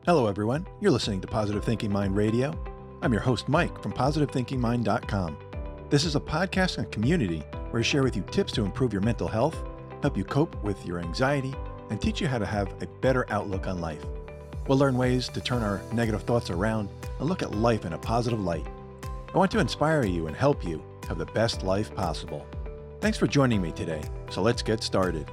Hello, everyone. You're listening to Positive Thinking Mind Radio. I'm your host, Mike, from PositiveThinkingMind.com. This is a podcast and community where I share with you tips to improve your mental health, help you cope with your anxiety, and teach you how to have a better outlook on life. We'll learn ways to turn our negative thoughts around and look at life in a positive light. I want to inspire you and help you have the best life possible. Thanks for joining me today. So let's get started.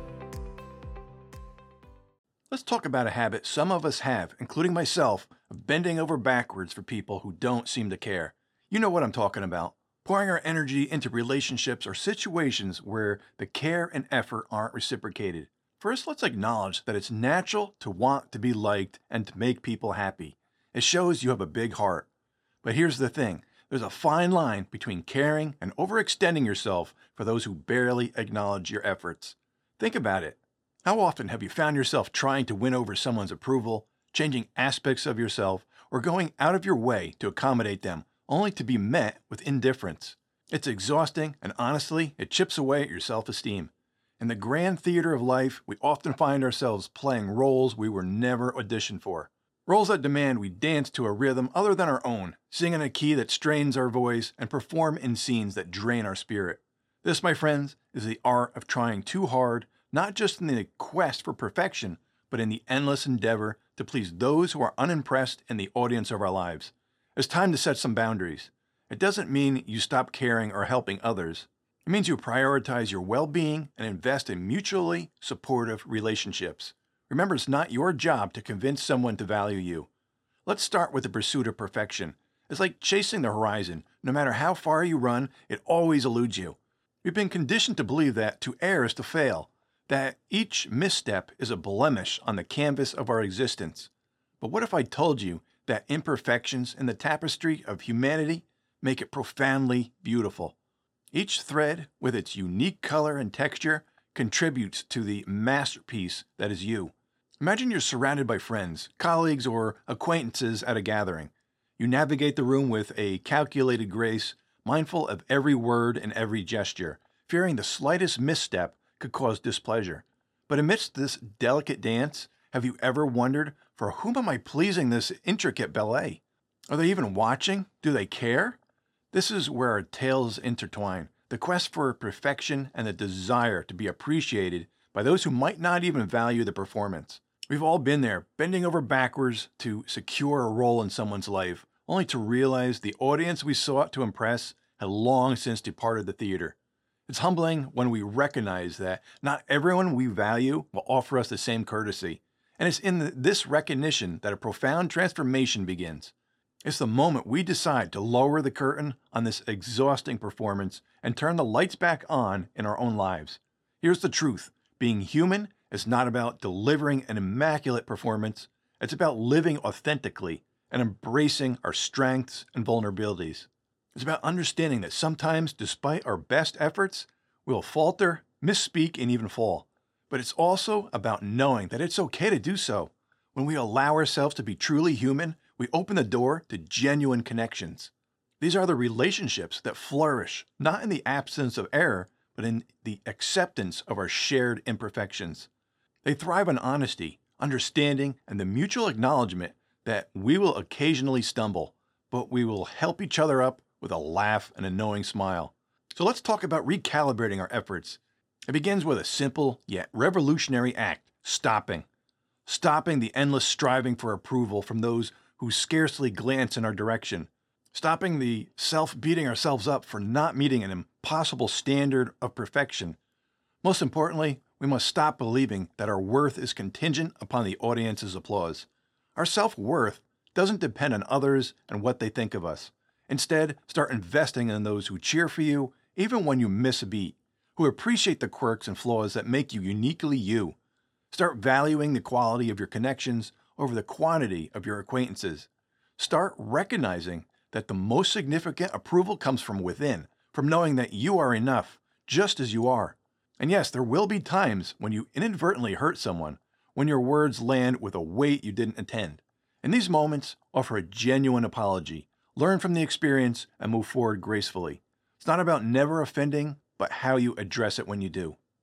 Let's talk about a habit some of us have, including myself, of bending over backwards for people who don't seem to care. You know what I'm talking about. Pouring our energy into relationships or situations where the care and effort aren't reciprocated. First, let's acknowledge that it's natural to want to be liked and to make people happy. It shows you have a big heart. But here's the thing. There's a fine line between caring and overextending yourself for those who barely acknowledge your efforts. Think about it. How often have you found yourself trying to win over someone's approval, changing aspects of yourself, or going out of your way to accommodate them, only to be met with indifference? It's exhausting, and honestly, it chips away at your self-esteem. In the grand theater of life, we often find ourselves playing roles we were never auditioned for. Roles that demand we dance to a rhythm other than our own, sing in a key that strains our voice, and perform in scenes that drain our spirit. This, my friends, is the art of trying too hard, not just in the quest for perfection, but in the endless endeavor to please those who are unimpressed in the audience of our lives. It's time to set some boundaries. It doesn't mean you stop caring or helping others. It means you prioritize your well-being and invest in mutually supportive relationships. Remember, it's not your job to convince someone to value you. Let's start with the pursuit of perfection. It's like chasing the horizon. No matter how far you run, it always eludes you. We've been conditioned to believe that to err is to fail, that each misstep is a blemish on the canvas of our existence. But what if I told you that imperfections in the tapestry of humanity make it profoundly beautiful? Each thread, with its unique color and texture, contributes to the masterpiece that is you. Imagine you're surrounded by friends, colleagues, or acquaintances at a gathering. You navigate the room with a calculated grace, mindful of every word and every gesture, fearing the slightest misstep could cause displeasure. But amidst this delicate dance, have you ever wondered, for whom am I pleasing this intricate ballet? Are they even watching? Do they care? This is where our tales intertwine, the quest for perfection and the desire to be appreciated by those who might not even value the performance. We've all been there, bending over backwards to secure a role in someone's life, only to realize the audience we sought to impress had long since departed the theater. It's humbling when we recognize that not everyone we value will offer us the same courtesy, and it's in this recognition that a profound transformation begins. It's the moment we decide to lower the curtain on this exhausting performance and turn the lights back on in our own lives. Here's the truth. Being human is not about delivering an immaculate performance. It's about living authentically and embracing our strengths and vulnerabilities. It's about understanding that sometimes, despite our best efforts, we'll falter, misspeak, and even fall. But it's also about knowing that it's okay to do so. When we allow ourselves to be truly human, we open the door to genuine connections. These are the relationships that flourish, not in the absence of error, but in the acceptance of our shared imperfections. They thrive on honesty, understanding, and the mutual acknowledgement that we will occasionally stumble, but we will help each other up with a laugh and a knowing smile. So let's talk about recalibrating our efforts. It begins with a simple yet revolutionary act: stopping. Stopping the endless striving for approval from those who scarcely glance in our direction. Stopping the self-beating ourselves up for not meeting an impossible standard of perfection. Most importantly, we must stop believing that our worth is contingent upon the audience's applause. Our self-worth doesn't depend on others and what they think of us. Instead, start investing in those who cheer for you even when you miss a beat, who appreciate the quirks and flaws that make you uniquely you. Start valuing the quality of your connections over the quantity of your acquaintances. Start recognizing that the most significant approval comes from within, from knowing that you are enough, just as you are. And yes, there will be times when you inadvertently hurt someone, when your words land with a weight you didn't intend. In these moments, offer a genuine apology. Learn from the experience and move forward gracefully. It's not about never offending, but how you address it when you do.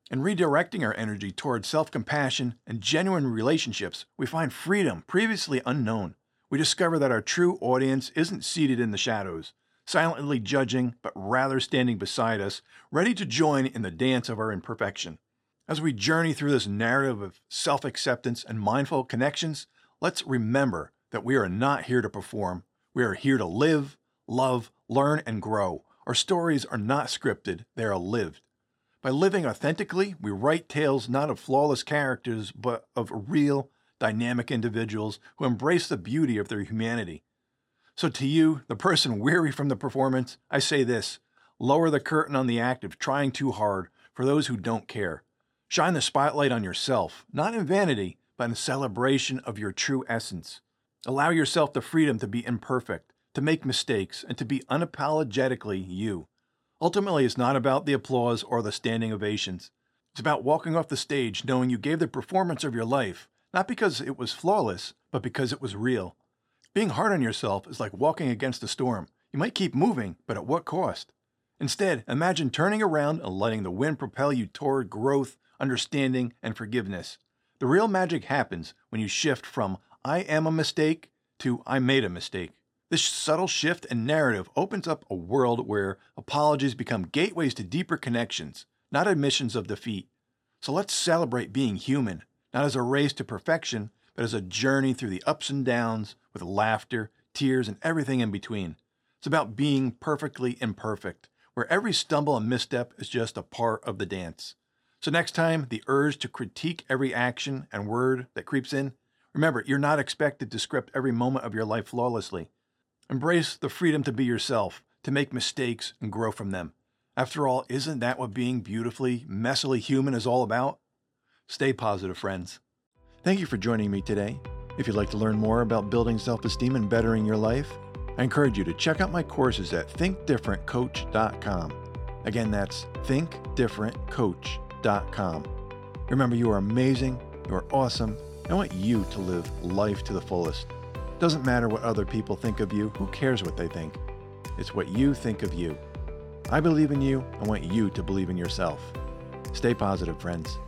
In redirecting our energy towards self-compassion and genuine relationships, we find freedom previously unknown. We discover that our true audience isn't seated in the shadows, silently judging, but rather standing beside us, ready to join in the dance of our imperfection. As we journey through this narrative of self-acceptance and mindful connections, let's remember that we are not here to perform. We are here to live, love, learn, and grow. Our stories are not scripted, they are lived. By living authentically, we write tales not of flawless characters, but of real, dynamic individuals who embrace the beauty of their humanity. So to you, the person weary from the performance, I say this: lower the curtain on the act of trying too hard for those who don't care. Shine the spotlight on yourself, not in vanity, but in celebration of your true essence. Allow yourself the freedom to be imperfect, to make mistakes, and to be unapologetically you. Ultimately, it's not about the applause or the standing ovations. It's about walking off the stage knowing you gave the performance of your life, not because it was flawless, but because it was real. Being hard on yourself is like walking against a storm. You might keep moving, but at what cost? Instead, imagine turning around and letting the wind propel you toward growth, understanding, and forgiveness. The real magic happens when you shift from "I am a mistake" to "I made a mistake." This subtle shift in narrative opens up a world where apologies become gateways to deeper connections, not admissions of defeat. So let's celebrate being human, not as a race to perfection, but as a journey through the ups and downs with laughter, tears, and everything in between. It's about being perfectly imperfect, where every stumble and misstep is just a part of the dance. So next time the urge to critique every action and word that creeps in, remember, you're not expected to script every moment of your life flawlessly. Embrace the freedom to be yourself, to make mistakes and grow from them. After all, isn't that what being beautifully, messily human is all about? Stay positive, friends. Thank you for joining me today. If you'd like to learn more about building self-esteem and bettering your life, I encourage you to check out my courses at thinkdifferentcoach.com. Again, that's thinkdifferentcoach.com. Remember, you are amazing, you are awesome, and I want you to live life to the fullest. Doesn't matter what other people think of you, who cares what they think? It's what you think of you. I believe in you, I want you to believe in yourself. Stay positive, friends.